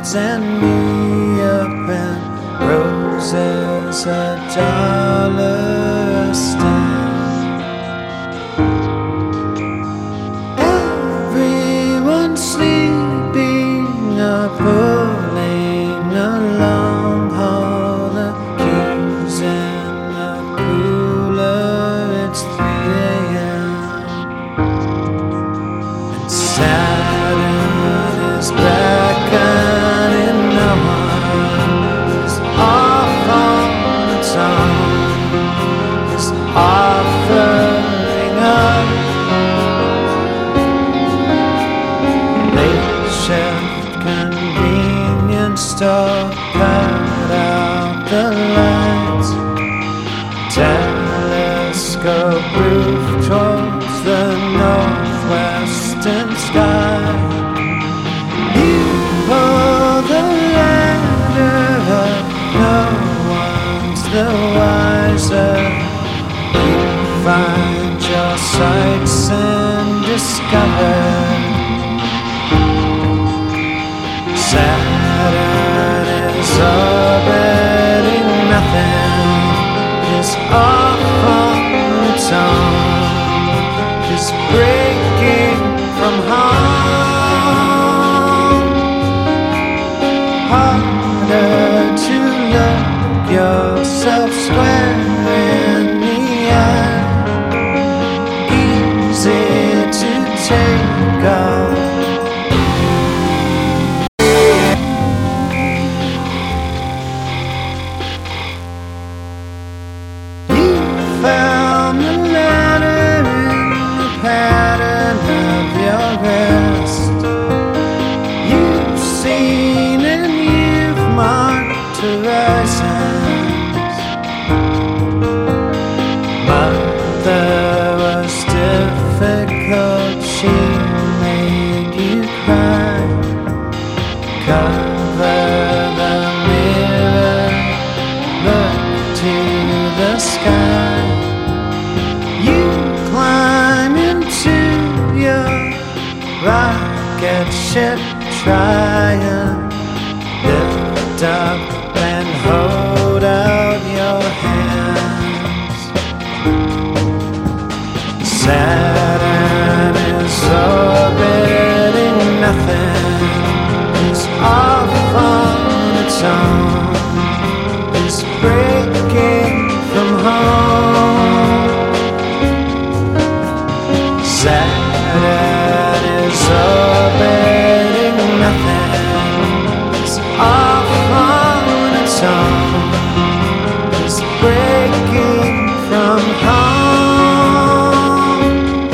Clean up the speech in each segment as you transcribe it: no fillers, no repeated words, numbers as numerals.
clouds and me up and roses $1 stand. Everyone sleeping or pulling a long haul, the keys in the cooler, it's 3 a.m. and Saturn is back and in no one is off on its own, is offering up late shift convenience store, cut out the lights, telescope roof towards the northwestern sky. You pull the ladder up, no one's the wiser. You find your sights and discover Saturn is orbiting nothing, is off on its own, is breaking from home. Harder to look yourself square in the eye, easy to take off. Found the letter in the pattern of your rest. You've seen and you've marked horizons. Mother was difficult, she made you cry. Cover the mirror, look to the sky. You climb into your rocket ship, try and lift up and hold out your hands. Saturn is orbiting nothing, is off on its own, is breaking from home. Saturn is orbiting nothing, is off on its own, is breaking from home.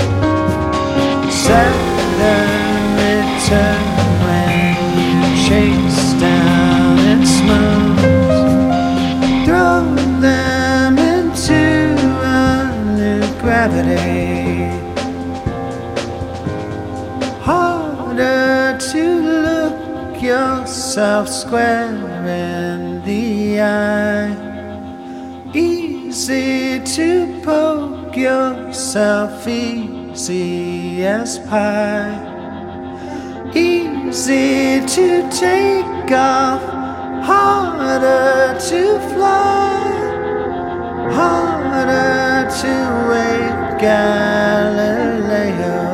Saturn return when you chase down its moons, throw them into a new gravity. Harder to look yourself square in the eye, easy to poke yourself easy as pie, easy to take off, harder to fly, harder to wake Galileo.